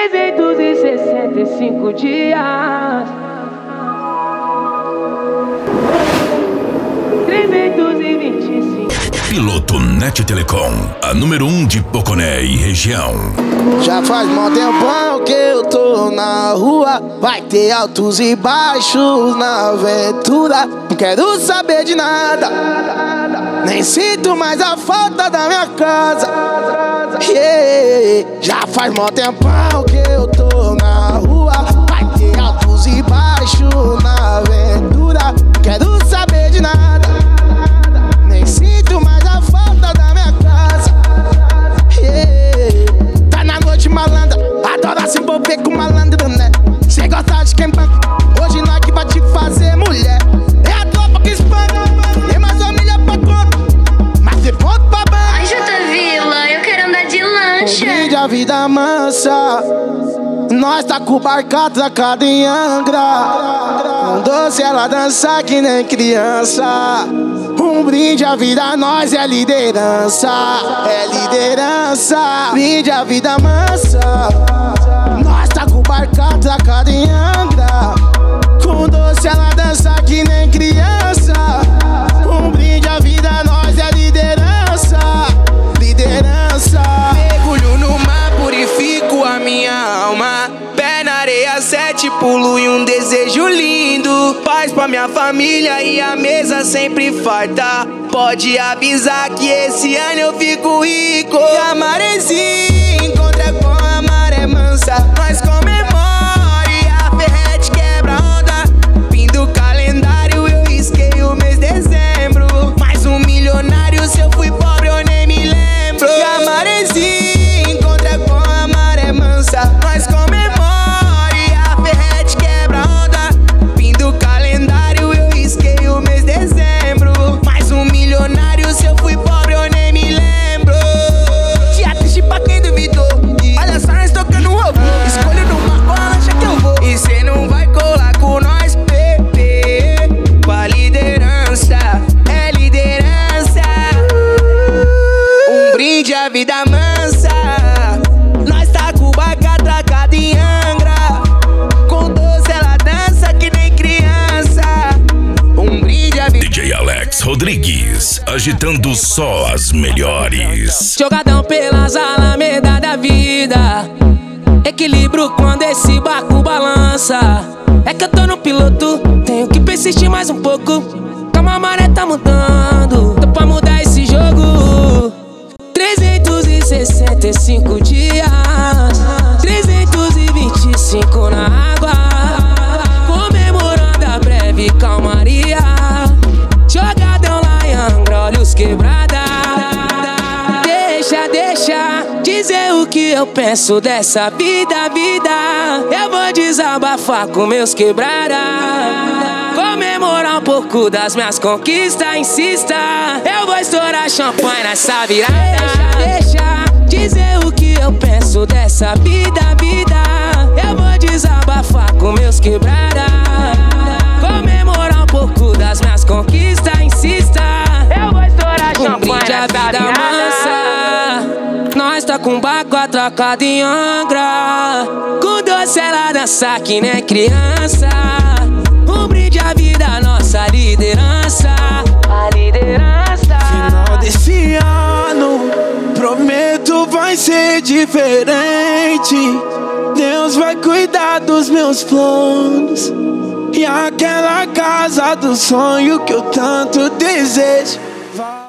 365 dias. 325. Piloto Net Telecom, a número 1 de Poconé e região. Já faz mó tempão que eu tô na rua. Vai ter altos e baixos na aventura. Não quero saber de nada, nem sinto mais a falta da minha casa. Já faz mó tempão que eu tô na rua. Vai ter altos e baixos na aventura. Não quero saber de nada, nem sinto mais a falta da minha casa. Tá na noite malandra, adora se envolver com malandro, né? Cê gosta de quem banca, hoje nós que vai te fazer mulher. É a tropa que espana, tem mais família pra conta, mas tem ponto pra banca. Ai, Jota Vila, eu quero andar de lancha. Brinde a vida mansa, nós tá com o barco atracado em Angra. Com doce ela dança que nem criança. Um brinde à vida, nós é liderança. É liderança. Brinde a vida mansa, nós tá com o barco atracado em Angra. Com doce ela dança que nem criança. Um brinde à vida, nós é liderança. Liderança. Mergulho no mar, purifico a minha alma. Pé na areia, 7 pulo e um desejo lindo. Paz pra minha família e a mesa sempre farta. Pode avisar que esse ano eu fico rico. E a maresia encontra com a maré mansa. Nós comemore, a ferrete quebra onda. Fim do calendário, eu risquei o mês de dezembro. Mais um milionário, se eu fui pobre eu nem me lembro. E a maresia encontra com a maré mansa. Nós comemore, a ferrete quebra onda. Fim do calendário, eu risquei o mês de dezembro. Mais um milionário, se eu fui pobre eu nem me lembro. Dia triste pra quem duvidou. Olha só, nós tocando um robô. Escolho numa bola, acha que eu vou. E cê não vai colar com nós, bebê. Com a liderança, é liderança. Um brinde à vida mansa. Nós tá com o barco atracado em Angra. Com doce ela dança que nem criança. Um brinde à vida. DJ Alex Rodrigues, agitando só as melhores. Jogadão pelas alamedas da vida. Equilíbrio quando esse barco balança. É que eu tô no piloto, tenho que persistir mais um pouco. Calma, a maré tá mudando, tô pra mudar esse jogo. 365 dias, 325 na água. Comemorando a breve calmaria. Jogadão lá em Angra, olhos quebrada. Deixa dizer o que eu penso dessa vida. Eu vou desabafar com meus quebrada. Comemorar um pouco das minhas conquistas, insista. Eu vou estourar champanhe nessa virada. Deixa dizer o que eu penso dessa vida. Eu vou desabafar com meus quebrada. Comemorar um pouco das minhas conquistas, insista. Eu vou estourar champanhe nessa virada. Nós tá com o barco atracado em Angra. Com doce ela dança que nem criança. Um brinde à vida, nossa liderança. A liderança. Final desse ano, prometo vai ser diferente. Deus vai cuidar dos meus planos. E aquela casa do sonho que eu tanto desejo